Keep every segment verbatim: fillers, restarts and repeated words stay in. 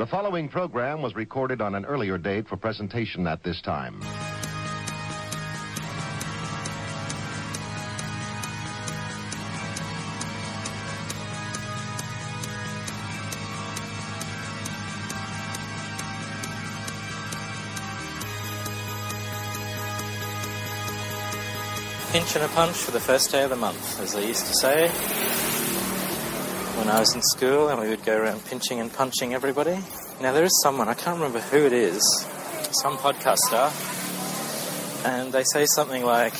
The following program was recorded on an earlier date for presentation at this time. Pinch and a punch for the first day of the month, as they used to say when I was in school, and we would go around pinching and punching everybody. Now, there is someone, I can't remember who it is, some podcaster, and they say something like,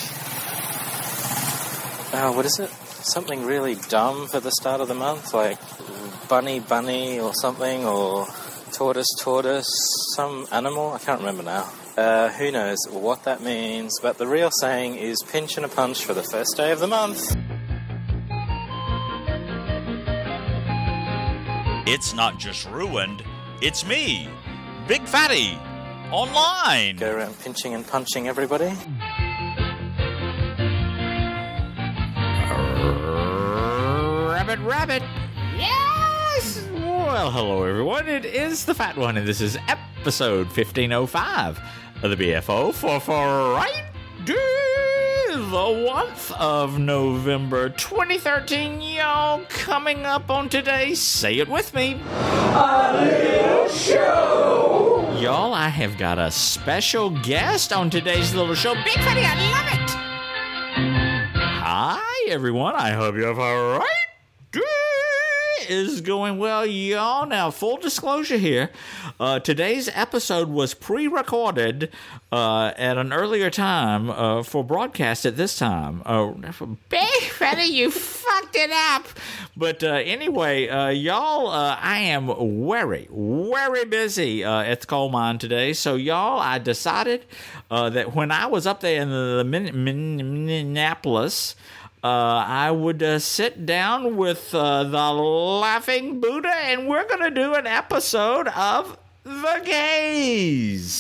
oh, what is it? Something really dumb for the start of the month, like bunny, bunny, or something, or tortoise, tortoise, some animal, I can't remember now. Uh, who knows what that means, but the real saying is pinch and a punch for the first day of the month. It's not just ruined, it's me, Big Fatty, online. Go around pinching and punching everybody. Rabbit, rabbit. Yes! Well, hello everyone, it is the Fat One, and this is episode fifteen oh five of the B F O for Friday, the month of November twenty thirteen. Y'all, coming up on today's Say It With Me, a little show. Y'all, I have got a special guest on today's little show. Big Fatty, I love it. Hi, everyone. I hope you have a right is going well, y'all. Now, full disclosure here, uh, today's episode was pre-recorded uh, at an earlier time uh, for broadcast at this time. Uh, Big Fatty, you fucked it up. But uh, anyway, uh, y'all, uh, I am very, very busy uh, at the coal mine today. So, y'all, I decided uh, that when I was up there in the, the Min- Min- Minneapolis, Uh, I would uh, sit down with uh, the Laughing Buddha, and we're going to do an episode of The Gays.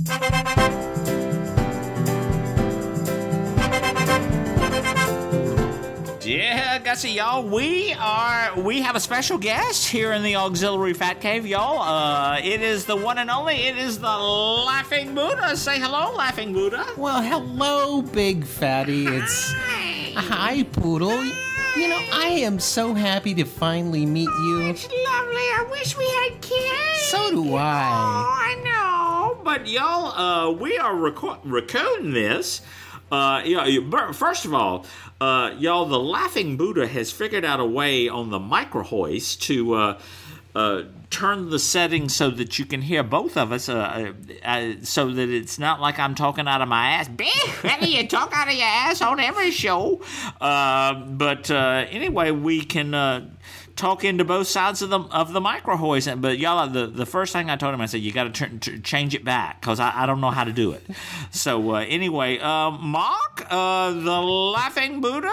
Yeah, Gussie, y'all, we are, we have a special guest here in the Auxiliary Fat Cave, y'all. Uh, it is the one and only, it is the Laughing Buddha. Say hello, Laughing Buddha. Well, hello, Big Fatty. It's... Hi, Poodle. You know, I am so happy to finally meet you. It's lovely. I wish we had kids. So do I. Oh, I know. But, y'all, uh, we are reco- recording this. Uh, you know, first of all, uh, y'all, the Laughing Buddha has figured out a way on the micro hoist to uh, uh, turn the settings so that you can hear both of us, uh, uh, so that it's not like I'm talking out of my ass. Benny, you talk out of your ass on every show. Uh, but uh, anyway, we can uh, talk into both sides of the of the micro hoist. But y'all, the, the first thing I told him, I said, you got to t- change it back because I, I don't know how to do it. So uh, anyway, uh, Mark, uh, the Laughing Buddha.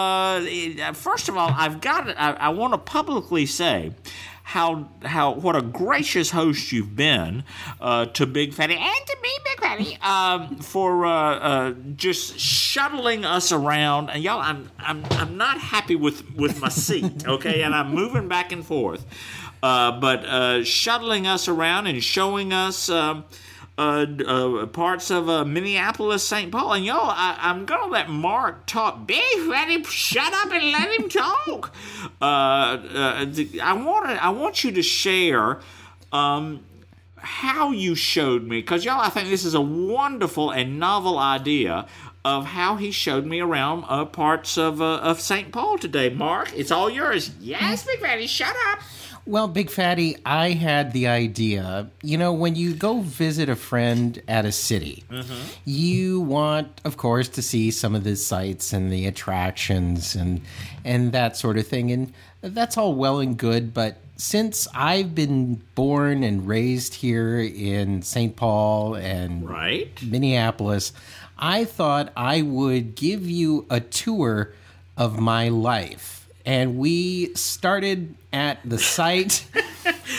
Uh, first of all, I've got it. I, I want to publicly say how how what a gracious host you've been uh, to Big Fatty and to me, Big Fatty, um, for uh, uh, just shuttling us around. And y'all, I'm I'm I'm not happy with, with my seat, okay, and I'm moving back and forth, uh, but uh, shuttling us around and showing us Um, Uh, uh, parts of uh, Minneapolis, Saint Paul, and y'all, I, I'm gonna let Mark talk. Big Fatty, shut up and let him talk. Uh, uh, I want I want you to share um, how you showed me, because y'all, I think this is a wonderful and novel idea of how he showed me around uh, parts of uh, of Saint Paul today. Mark, it's all yours. Yes, Big Fatty, shut up. Well, Big Fatty, I had the idea, you know, when you go visit a friend at a city, mm-hmm. you want, of course, to see some of the sights and the attractions and and that sort of thing. And that's all well and good, but since I've been born and raised here in Saint Paul and right. Minneapolis, I thought I would give you a tour of my life. And we started at the site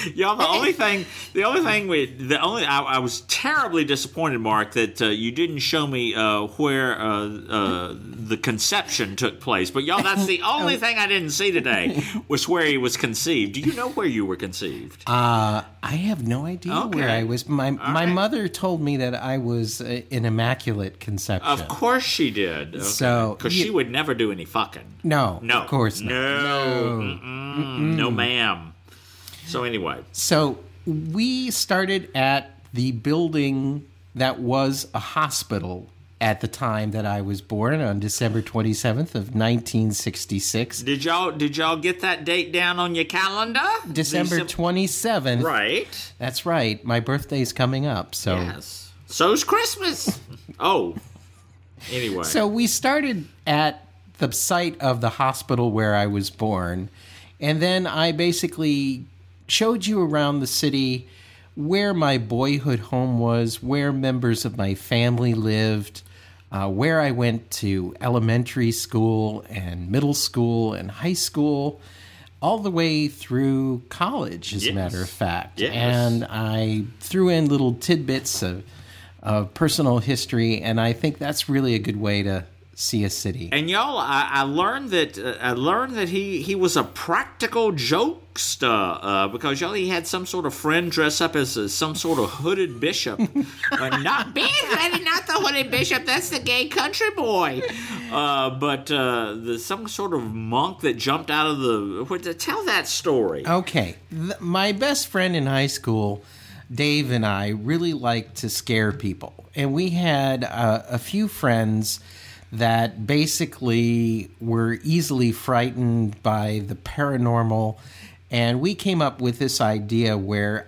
Y'all, the only thing, the only thing we, the only, I, I was terribly disappointed, Mark, that uh, you didn't show me uh, where uh, uh, the conception took place. But y'all, that's the only thing I didn't see today was where he was conceived. Do you know where you were conceived? Uh, I have no idea Okay. where I was. My All my right. mother told me that I was uh, an immaculate conception. Of course she did. Okay. So, because you- she would never do any fucking. No, No, of course not. No, Mm-mm. no, ma'am. So anyway, So we started at the building that was a hospital at the time that I was born on December twenty-seventh of nineteen sixty-six. did y'all did y'all get that date down on your calendar? December Decem- twenty-seventh. Right. That's right. My birthday's coming up. So Yes. So's Christmas. Oh. Anyway. So we started at the site of the hospital where I was born, and then I basically showed you around the city where my boyhood home was, where members of my family lived, uh, where I went to elementary school and middle school and high school, all the way through college, as Yes. a matter of fact. Yes. And I threw in little tidbits of, of personal history, and I think that's really a good way to see a city. And y'all, I, I learned that uh, I learned that he, he was a practical jokester uh, because y'all he had some sort of friend dress up as uh, some sort of hooded bishop. uh, not Big Fatty, not the hooded bishop. That's the gay country boy. Uh, but uh, the some sort of monk that jumped out of the. What, tell that story. Okay. Th- my best friend in high school, Dave, and I really liked to scare people. And we had uh, a few friends that basically were easily frightened by the paranormal. And we came up with this idea where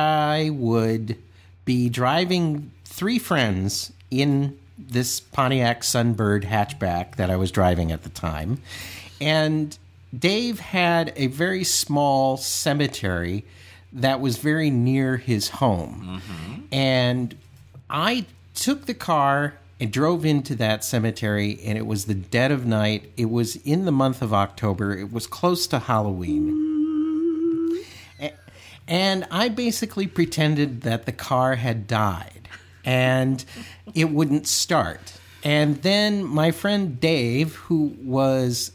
I would be driving three friends in this Pontiac Sunbird hatchback that I was driving at the time. And Dave had a very small cemetery that was very near his home. Mm-hmm. And I took the car and drove into that cemetery, and it was the dead of night. It was in the month of October. It was close to Halloween. And I basically pretended that the car had died, and it wouldn't start. And then my friend Dave, who was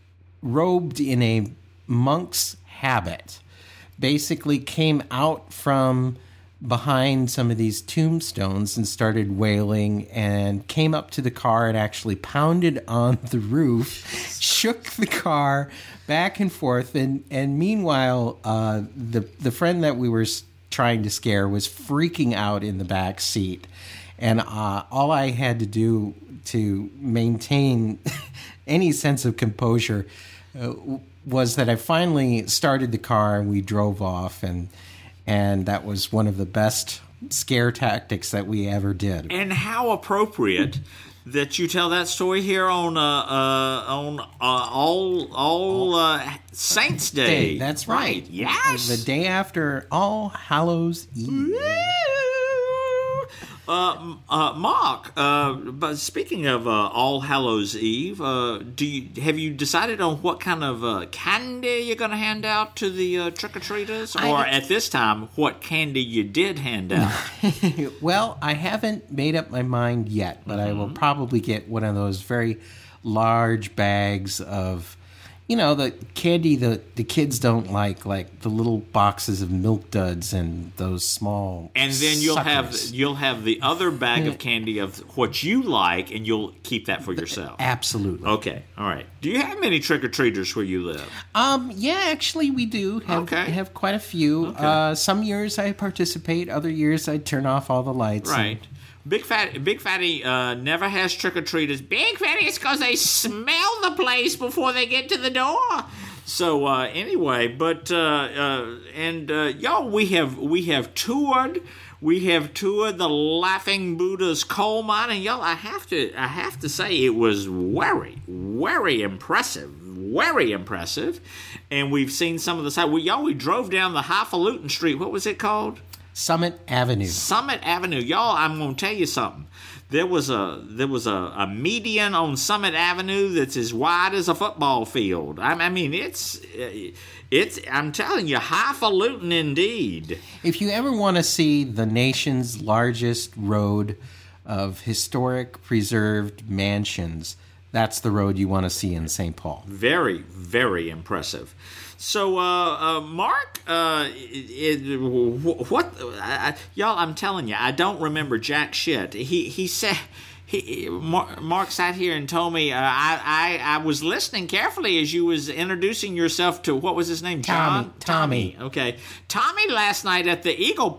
robed in a monk's habit, basically came out from behind some of these tombstones and started wailing and came up to the car and actually pounded on the roof, shook the car back and forth. And, and meanwhile, uh, the, the friend that we were s- trying to scare was freaking out in the back seat. And uh, all I had to do to maintain any sense of composure uh, was that I finally started the car and we drove off, and and that was one of the best scare tactics that we ever did. And how appropriate that you tell that story here on uh, uh, on uh, all all uh, Saints Day. Day, that's right. Yes, The day after All Hallows Eve. Uh, uh, Mark, uh, but speaking of uh, All Hallows Eve, uh, do you have you decided on what kind of uh, candy you're going to hand out to the uh, trick or treaters, or I- at this time, what candy you did hand out? Well, I haven't made up my mind yet, but I will probably get one of those very large bags of, you know, the candy that the kids don't like, like the little boxes of Milk Duds and those small And then you'll suckers. have you'll have the other bag of candy of what you like, and you'll keep that for yourself. Absolutely. Okay, all right. Do you have many trick or treaters where you live? Um, yeah, actually, we do have Okay. have quite a few. Okay. Uh, some years I participate, other years I turn off all the lights. and- Right. Big Fatty, Big Fatty uh, never has trick or treaters. Big Fatty is because they smell the place before they get to the door. So uh, anyway, but uh, uh, and uh, y'all, we have we have toured. We have toured the Laughing Buddha's coal mine, and y'all, I have to I have to say it was very very impressive, very impressive. And we've seen some of the side. We y'all we drove down the Highfalutin Street. What was it called? Summit Avenue. Summit Avenue. Y'all, I'm going to tell you something. there was a there was a, a median on Summit Avenue that's as wide as a football field. I, I mean, it's it's I'm telling you, highfalutin indeed. If you ever want to see the nation's largest road of historic preserved mansions, that's the road you want to see in Saint Paul. Very, very impressive. So, uh, uh, Mark, uh, it, it, what, I, I, y'all? I'm telling you, I don't remember jack shit. He he said. He, Mark, Mark sat here and told me uh, I, I I was listening carefully as you was introducing yourself to, what was his name? John? Tommy. Tommy. Okay. Tommy last night at the Eagle.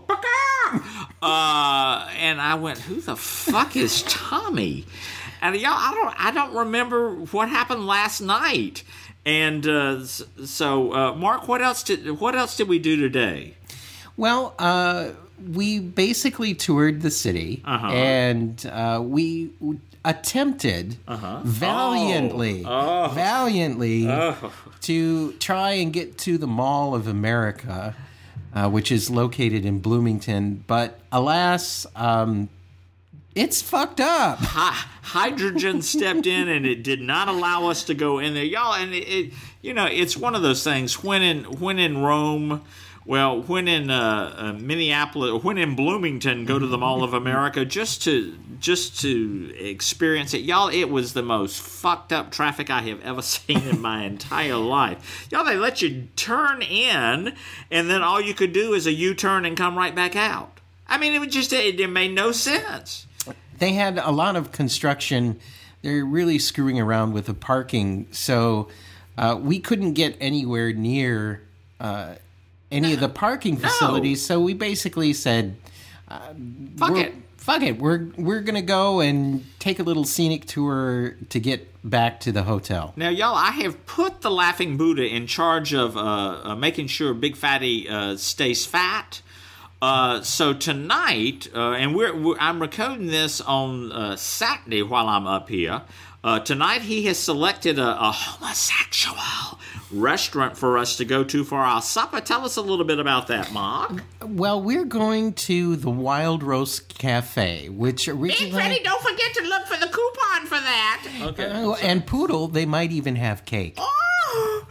Uh, and I went, who the fuck is Tommy? And y'all, I don't I don't remember what happened last night. And uh, so, uh, Mark, what else did what else did we do today? Well, uh, we basically toured the city, uh-huh. and uh, we attempted uh-huh. valiantly, oh. Oh. valiantly oh. to try and get to the Mall of America, uh, which is located in Bloomington. But alas, um, it's fucked up. Hi- hydrogen stepped in, and it did not allow us to go in there, y'all. And it, it you know, it's one of those things. When in when in Rome. Well, when in uh, uh, Minneapolis, when in Bloomington, go to the Mall of America just to just to experience it, y'all. It was the most fucked up traffic I have ever seen in my entire life, y'all. They let you turn in, and then all you could do is a U-turn and come right back out. I mean, it was just it, it made no sense. They had a lot of construction. They're really screwing around with the parking, so uh, we couldn't get anywhere near. Uh, any of the parking facilities, no. So we basically said, uh, fuck it. Fuck it. We're we're going to go and take a little scenic tour to get back to the hotel. Now, y'all, I have put the Laughing Buddha in charge of uh, uh, making sure Big Fatty uh, stays fat. Uh, so tonight, uh, and we're, we're I'm recording this on uh, Saturday while I'm up here. Uh, tonight he has selected a, a homosexual restaurant for us to go to for our supper. Tell us a little bit about that, Mark. Well, we're going to the Wild Roast Cafe, which originally... Big Freddy, don't forget to look for the coupon for that. Okay. Uh, and Poodle, they might even have cake. Oh!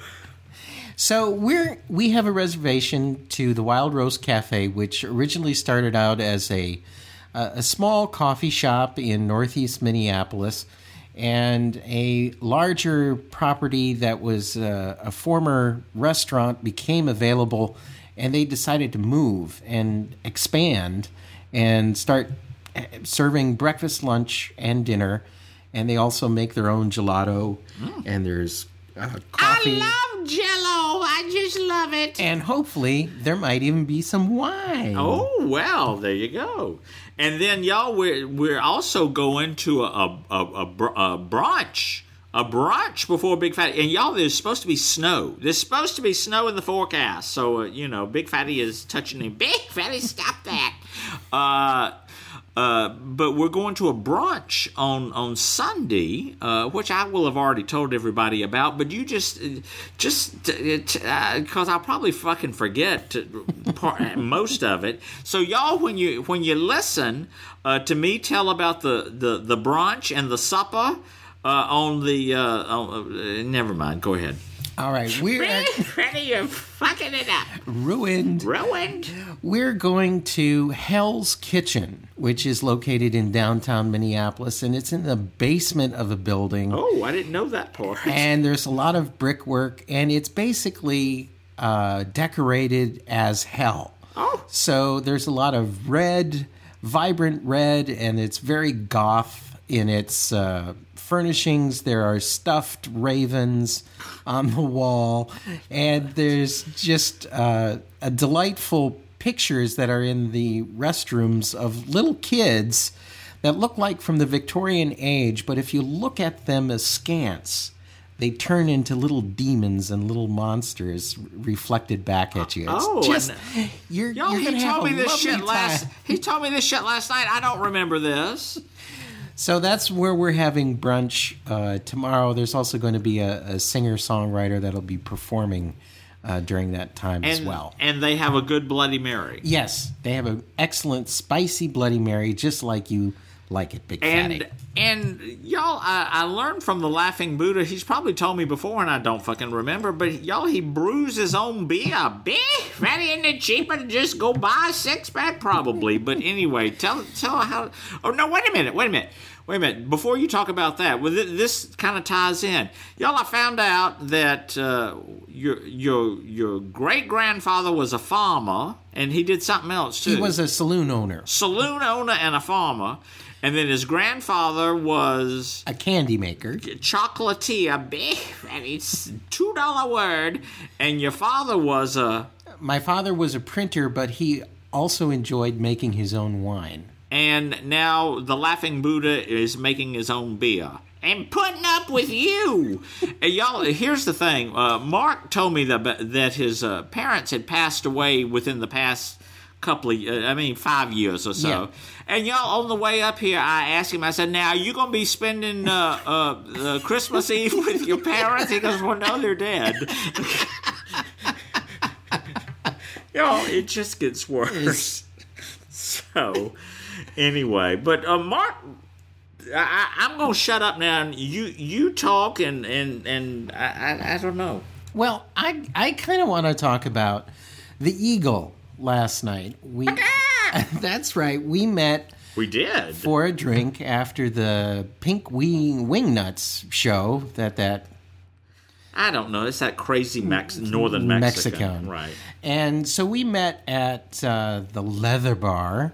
So we're we have a reservation to the Wild Roast Cafe, which originally started out as a a small coffee shop in northeast Minneapolis, and a larger property that was uh, a former restaurant became available, and they decided to move and expand and start serving breakfast, lunch, and dinner. And they also make their own gelato, mm. and there's uh, coffee. I love Jell-O. I just love it. And hopefully there might even be some wine. Oh, well, there you go. And then, y'all, we're, we're also going to a, a, a, a, a brunch. A brunch before Big Fatty. And, y'all, there's supposed to be snow. There's supposed to be snow in the forecast. So, uh, you know, Big Fatty is touching him. Big Fatty, stop that. Uh... Uh, but we're going to a brunch on on Sunday, uh, which I will have already told everybody about. But you just, just because uh, I'll probably fucking forget to, part, most of it. So y'all, when you when you listen uh, to me tell about the, the, the brunch and the supper uh, on the, uh, on, uh, never mind. Go ahead. All right, we're ready. You're fucking it up. Ruined. Ruined. We're going to Hell's Kitchen, which is located in downtown Minneapolis, and it's in the basement of a building. Oh, I didn't know that part. And there's a lot of brickwork, and it's basically uh, decorated as hell. Oh. So there's a lot of red, vibrant red, and it's very goth in its uh, furnishings. There are stuffed ravens on the wall, and there's just uh, a delightful pictures that are in the restrooms of little kids that look like from the Victorian age, but if you look at them askance, they turn into little demons and little monsters reflected back at you. It's oh, just, and, you're, yo, you're he told me this shit time. last. He told me this shit last night. I don't remember this. So that's where we're having brunch uh, tomorrow. There's also going to be a, a singer-songwriter that'll be performing uh, during that time and, as well. And they have a good Bloody Mary. Yes, they have an excellent spicy Bloody Mary, just like you like it, Big And Fatty. and y'all, I, I learned from the Laughing Buddha. He's probably told me before, and I don't fucking remember. But y'all, he brews his own beer. Big Fatty, isn't it cheaper to just go buy a six pack? Probably. But anyway, tell tell how. Oh no! Wait a minute! Wait a minute! Wait a minute. Before you talk about that, well, this kind of ties in. Y'all, I found out that uh, your your your great grandfather was a farmer, and he did something else too. He was a saloon owner. Saloon owner and a farmer. And then his grandfather was A candy maker. chocolatier, big, and it's two dollar word. And your father was a, My father was a printer, but he also enjoyed making his own wine. and now the Laughing Buddha is making his own beer and putting up with you. And y'all, here's the thing. Uh, Mark told me that that his uh, parents had passed away within the past couple of, uh, I mean, five years or so. Yeah. And y'all, on the way up here, I asked him, I said, now, are you going to be spending uh, uh, uh, Christmas Eve with your parents? He goes, well, no, they're dead. Y'all, it just gets worse. So, anyway, but uh, Mark, I, I'm going to shut up now, and you you talk, and, and, and I, I, I don't know. Well, I I kind of want to talk about the Eagle last night. We That's right. We met We did. for a drink after the Pink Wing Wingnuts show that that I don't know. It's that crazy Mex- northern Mexican. Mexican. Right. And so we met at uh, the Leather Bar,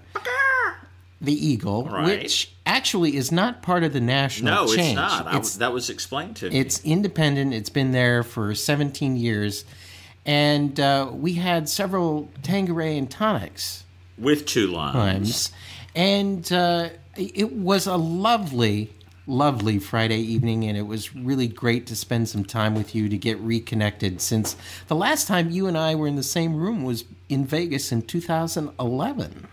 the Eagle, Right. which actually is not part of the national No, chain. it's not. I, It's, that was explained to me. it's independent. It's been there for seventeen years. And uh, we had several Tanqueray and tonics With two limes. times. And uh, it was a lovely, lovely Friday evening, and it was really great to spend some time with you to get reconnected, since the last time you and I were in the same room was in Vegas in two thousand eleven.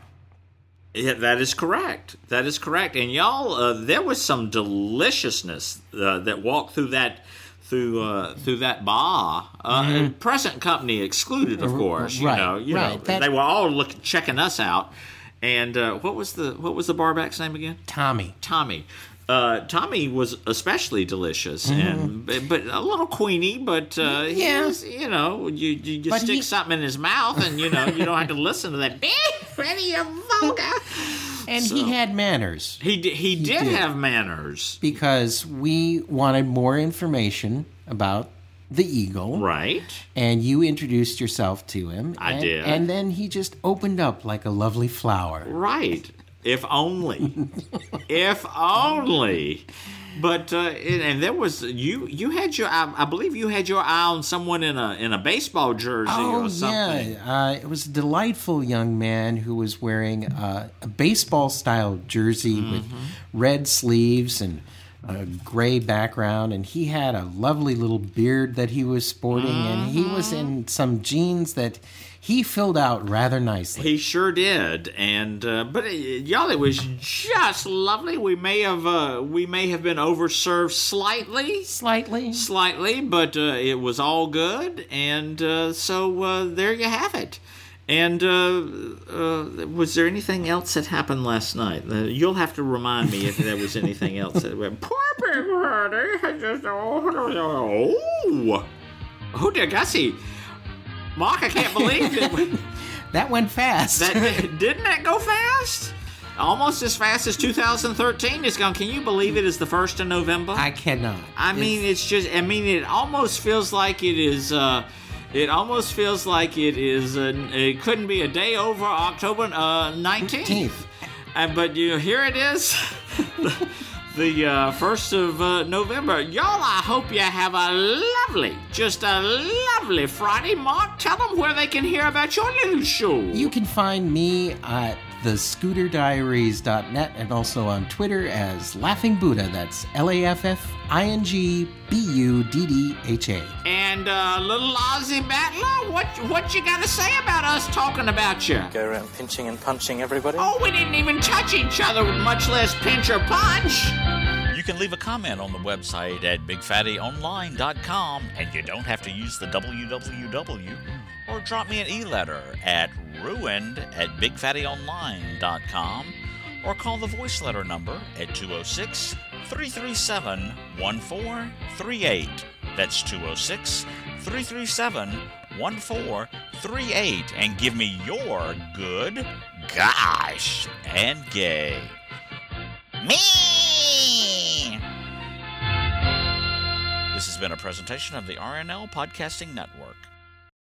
Yeah, that is correct. That is correct. And y'all, uh, there was some deliciousness uh, that walked through that through uh, through that bar. Uh, and present company excluded, of course. You Right, know, you right. know, That- they were all look, checking us out. And uh, what was the what was the barback's name again? Tommy. Tommy. Uh, Tommy was especially delicious, and but a little queenie. But uh, he Yeah. was, you know, you you, you But stick he- something in his mouth, and you know you don't have to listen to that. Big Freddy, you vulgar. And So- he had manners, He did, he, did, did. have manners, because we wanted more information about the Eagle. right? And you introduced yourself to him. I and, did. And then he just opened up like a lovely flower. Right. If only. If only. But uh, and, and there was you. You had your. I, I believe you had your eye on someone in a in a baseball jersey Oh, or something. yeah. Uh, it was a delightful young man who was wearing uh, a baseball-style jersey Mm-hmm. with red sleeves and a gray background, and he had a lovely little beard that he was sporting, and he was in some jeans that he filled out rather nicely. He sure did, and uh, but uh, y'all, it was just lovely. We may have uh, we may have been overserved slightly, Slightly. slightly, but uh, it was all good, and uh, so uh, there you have it. And uh, uh, was there anything else that happened last night? Uh, you'll have to remind me if there was anything else that went. Poor Big Freddy, I just oh, oh, dear Gussie, Mark, I can't believe it. That went fast. That didn't that go fast? Almost as fast as two thousand thirteen is gone. Can you believe it is the first of November? I cannot. I mean, it's just. I mean, it almost feels like it is. Uh, it almost feels like it is. Uh, it couldn't be a day over October uh, nineteenth. Nineteenth. Uh, but you here it is. The uh, first of uh, November. Y'all, I hope you have a lovely, just a lovely Friday. Mark, tell them where they can hear about your little show. You can find me at the scooter diaries dot net and also on Twitter as Laughing Buddha. That's L A F F I N G B U D D H A. And uh, little Ozzy Battler, what what you got to say about us talking about you? Go around pinching and punching everybody. Oh, we didn't even touch each other, much less pinch or punch. You can leave a comment on the website at big fatty online dot com, and you don't have to use the W W W, or drop me an e-letter at ruined at big fatty online dot com, or call the voice letter number at two oh six, three three seven, one four three eight. That's two oh six, three three seven, one four three eight, and give me your good, gosh, and gay. Me! This has been a presentation of the R N L Podcasting Network.